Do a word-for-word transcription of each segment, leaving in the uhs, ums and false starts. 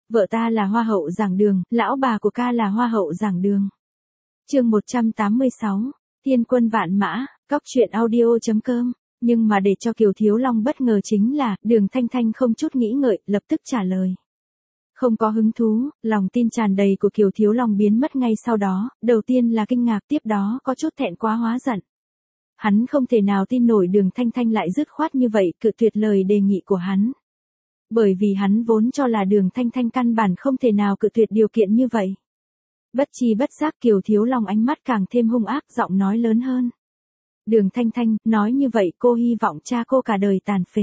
Vợ ta là hoa hậu giảng đường, lão bà của ca là hoa hậu giảng đường. Chương một trăm tám mươi sáu, Thiên quân vạn mã, Cóc truyện audio chấm com. Nhưng mà để cho Kiều Thiếu Long bất ngờ chính là, Đường Thanh Thanh không chút nghĩ ngợi, lập tức trả lời. Không có hứng thú, lòng tin tràn đầy của Kiều Thiếu Long biến mất ngay sau đó, đầu tiên là kinh ngạc, tiếp đó có chút thẹn quá hóa giận. Hắn không thể nào tin nổi Đường Thanh Thanh lại dứt khoát như vậy, cự tuyệt lời đề nghị của hắn. Bởi vì hắn vốn cho là Đường Thanh Thanh căn bản không thể nào cự tuyệt điều kiện như vậy. Bất chi bất giác Kiều Thiếu Long ánh mắt càng thêm hung ác, giọng nói lớn hơn. Đường Thanh Thanh, nói như vậy cô hy vọng cha cô cả đời tàn phế.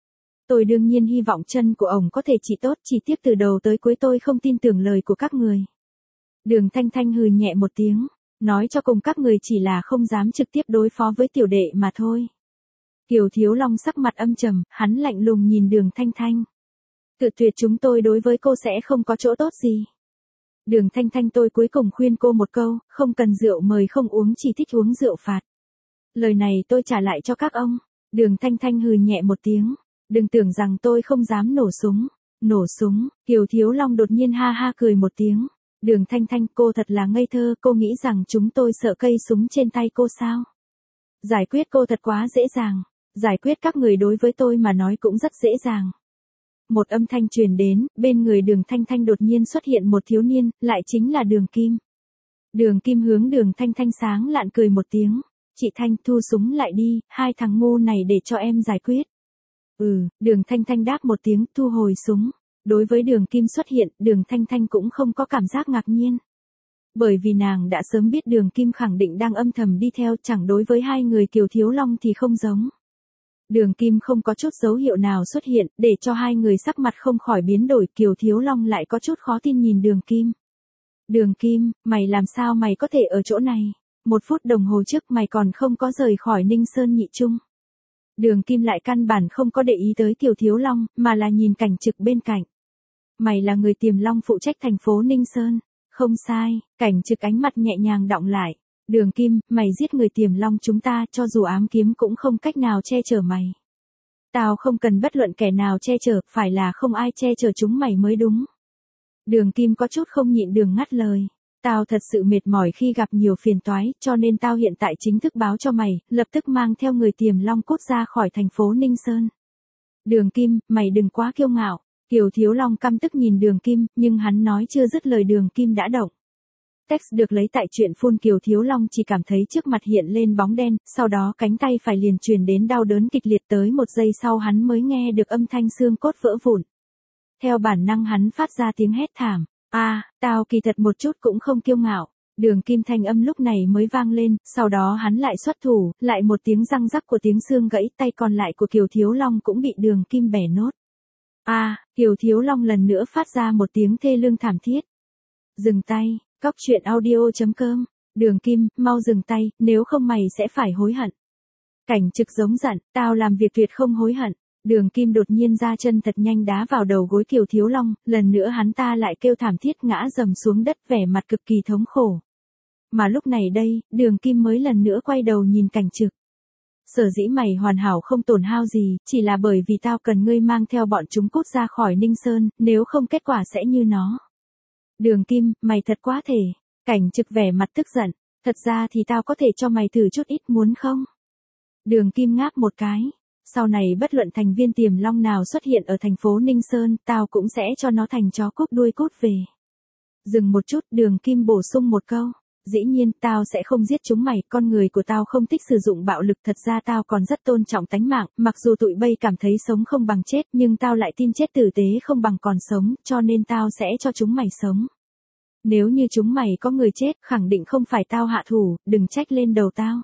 Tôi đương nhiên hy vọng chân của ông có thể trị tốt, chỉ tiếc từ đầu tới cuối tôi không tin tưởng lời của các người. Đường Thanh Thanh hừ nhẹ một tiếng, nói cho cùng các người chỉ là không dám trực tiếp đối phó với tiểu đệ mà thôi. Kiều Thiếu Long sắc mặt âm trầm, hắn lạnh lùng nhìn Đường Thanh Thanh. Cự tuyệt chúng tôi đối với cô sẽ không có chỗ tốt gì. Đường Thanh Thanh tôi cuối cùng khuyên cô một câu, không cần rượu mời không uống, chỉ thích uống rượu phạt. Lời này tôi trả lại cho các ông. Đường Thanh Thanh hừ nhẹ một tiếng. Đừng tưởng rằng tôi không dám nổ súng. Nổ súng, Kiều Thiếu Long đột nhiên ha ha cười một tiếng. Đường Thanh Thanh, cô thật là ngây thơ, cô nghĩ rằng chúng tôi sợ cây súng trên tay cô sao? Giải quyết cô thật quá dễ dàng. Giải quyết các người đối với tôi mà nói cũng rất dễ dàng. Một âm thanh truyền đến, bên người Đường Thanh Thanh đột nhiên xuất hiện một thiếu niên, lại chính là Đường Kim. Đường Kim hướng Đường Thanh Thanh sáng lạn cười một tiếng. Chị Thanh, thu súng lại đi, hai thằng ngu này để cho em giải quyết. Ừ, Đường Thanh Thanh đáp một tiếng, thu hồi súng. Đối với Đường Kim xuất hiện, Đường Thanh Thanh cũng không có cảm giác ngạc nhiên. Bởi vì nàng đã sớm biết Đường Kim khẳng định đang âm thầm đi theo, chẳng đối với hai người Kiều Thiếu Long thì không giống. Đường Kim không có chút dấu hiệu nào xuất hiện, để cho hai người sắc mặt không khỏi biến đổi, Kiều Thiếu Long lại có chút khó tin nhìn Đường Kim. Đường Kim, mày làm sao mày có thể ở chỗ này? Một phút đồng hồ trước mày còn không có rời khỏi Ninh Sơn Nhị Trung. Đường Kim lại căn bản không có để ý tới Kiều Thiếu Long, mà là nhìn Cảnh Trực bên cạnh. Mày là người Tiềm Long phụ trách thành phố Ninh Sơn. Không sai, Cảnh Trực ánh mặt nhẹ nhàng đọng lại. Đường Kim, mày giết người Tiềm Long chúng ta, cho dù ám kiếm cũng không cách nào che chở mày. Tao không cần bất luận kẻ nào che chở, phải là không ai che chở chúng mày mới đúng. Đường Kim có chút không nhịn đường ngắt lời. Tao thật sự mệt mỏi khi gặp nhiều phiền toái, cho nên tao hiện tại chính thức báo cho mày, lập tức mang theo người Tiềm Long cút ra khỏi thành phố Ninh Sơn. Đường Kim, mày đừng quá kiêu ngạo. Kiều Thiếu Long căm tức nhìn Đường Kim, nhưng hắn nói chưa dứt lời Đường Kim đã động. Text được lấy tại truyện phun Kiều Thiếu Long chỉ cảm thấy trước mặt hiện lên bóng đen, sau đó cánh tay phải liền truyền đến đau đớn kịch liệt, tới một giây sau hắn mới nghe được âm thanh xương cốt vỡ vụn. Theo bản năng hắn phát ra tiếng hét thảm. A, à, tao kỳ thật một chút cũng không kiêu ngạo. Đường Kim thanh âm lúc này mới vang lên, sau đó hắn lại xuất thủ, lại một tiếng răng rắc của tiếng xương gãy, tay còn lại của Kiều Thiếu Long cũng bị Đường Kim bẻ nốt. A, à, Kiều Thiếu Long lần nữa phát ra một tiếng thê lương thảm thiết. Dừng tay, Cóc truyện audio chấm com. Đường Kim, mau dừng tay, nếu không mày sẽ phải hối hận. Cảnh Trực giống giận, tao làm việc tuyệt không hối hận. Đường Kim đột nhiên ra chân thật nhanh đá vào đầu gối Kiều Thiếu Long, lần nữa hắn ta lại kêu thảm thiết ngã rầm xuống đất, vẻ mặt cực kỳ thống khổ. Mà lúc này đây, Đường Kim mới lần nữa quay đầu nhìn Cảnh Trực. Sở dĩ mày hoàn hảo không tổn hao gì, chỉ là bởi vì tao cần ngươi mang theo bọn chúng cút ra khỏi Ninh Sơn, nếu không kết quả sẽ như nó. Đường Kim, mày thật quá thể. Cảnh Trực vẻ mặt tức giận, thật ra thì tao có thể cho mày thử chút ít, muốn không? Đường Kim ngáp một cái. Sau này bất luận thành viên Tiềm Long nào xuất hiện ở thành phố Ninh Sơn, tao cũng sẽ cho nó thành chó cút đuôi cút về. Dừng một chút, Đường Kim bổ sung một câu. Dĩ nhiên, tao sẽ không giết chúng mày, con người của tao không thích sử dụng bạo lực, thật ra tao còn rất tôn trọng tánh mạng, mặc dù tụi bây cảm thấy sống không bằng chết, nhưng tao lại tin chết tử tế không bằng còn sống, cho nên tao sẽ cho chúng mày sống. Nếu như chúng mày có người chết, khẳng định không phải tao hạ thủ, đừng trách lên đầu tao.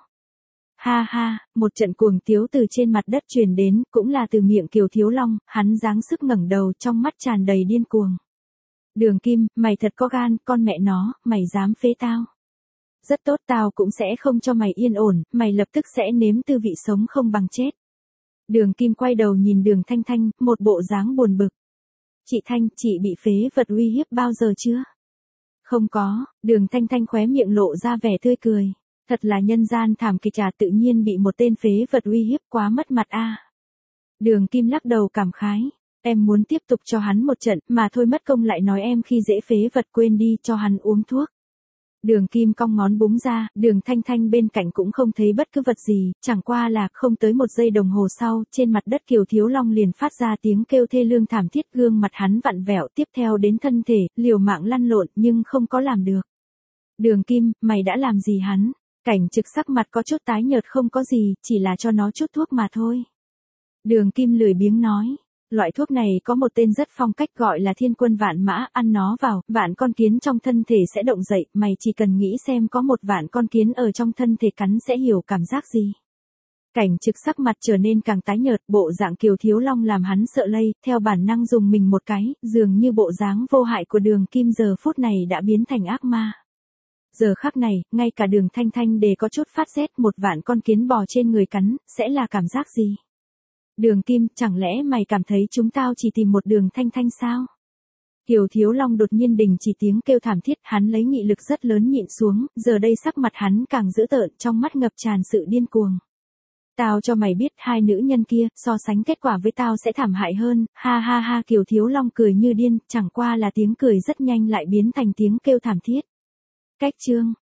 Ha ha, một trận cuồng tiếu từ trên mặt đất truyền đến, cũng là từ miệng Kiều Thiếu Long, hắn giáng sức ngẩng đầu, trong mắt tràn đầy điên cuồng. Đường Kim, mày thật có gan, con mẹ nó, mày dám phế tao. Rất tốt, tao cũng sẽ không cho mày yên ổn, mày lập tức sẽ nếm tư vị sống không bằng chết. Đường Kim quay đầu nhìn Đường Thanh Thanh, một bộ dáng buồn bực. Chị Thanh, chị bị phế vật uy hiếp bao giờ chưa? Không có, Đường Thanh Thanh khóe miệng lộ ra vẻ tươi cười. Thật là nhân gian thảm kịch à, tự nhiên bị một tên phế vật uy hiếp, quá mất mặt a. À. Đường Kim lắc đầu cảm khái. Em muốn tiếp tục cho hắn một trận, mà thôi mất công lại nói em khi dễ phế vật, quên đi, cho hắn uống thuốc. Đường Kim cong ngón búng ra, Đường Thanh Thanh bên cạnh cũng không thấy bất cứ vật gì, chẳng qua là không tới một giây đồng hồ sau, trên mặt đất Kiều Thiếu Long liền phát ra tiếng kêu thê lương thảm thiết, gương mặt hắn vặn vẹo, tiếp theo đến thân thể, liều mạng lăn lộn nhưng không có làm được. Đường Kim, mày đã làm gì hắn? Cảnh Trực sắc mặt có chút tái nhợt, không có gì, chỉ là cho nó chút thuốc mà thôi. Đường Kim lười biếng nói. Loại thuốc này có một tên rất phong cách gọi là thiên quân vạn mã, ăn nó vào, vạn con kiến trong thân thể sẽ động dậy, mày chỉ cần nghĩ xem có một vạn con kiến ở trong thân thể cắn sẽ hiểu cảm giác gì. Cảnh Trực sắc mặt trở nên càng tái nhợt, bộ dạng Kiều Thiếu Long làm hắn sợ lây, theo bản năng dùng mình một cái, dường như bộ dáng vô hại của Đường Kim giờ phút này đã biến thành ác ma. Giờ khắc này, ngay cả Đường Thanh Thanh đều có chút phát rét, một vạn con kiến bò trên người cắn, sẽ là cảm giác gì? Đường Kim, chẳng lẽ mày cảm thấy chúng tao chỉ tìm một Đường Thanh Thanh sao? Kiều Thiếu Long đột nhiên đình chỉ tiếng kêu thảm thiết, hắn lấy nghị lực rất lớn nhịn xuống, giờ đây sắc mặt hắn càng dữ tợn, trong mắt ngập tràn sự điên cuồng. Tao cho mày biết hai nữ nhân kia, so sánh kết quả với tao sẽ thảm hại hơn, ha ha ha. Kiều Thiếu Long cười như điên, chẳng qua là tiếng cười rất nhanh lại biến thành tiếng kêu thảm thiết. Cách chương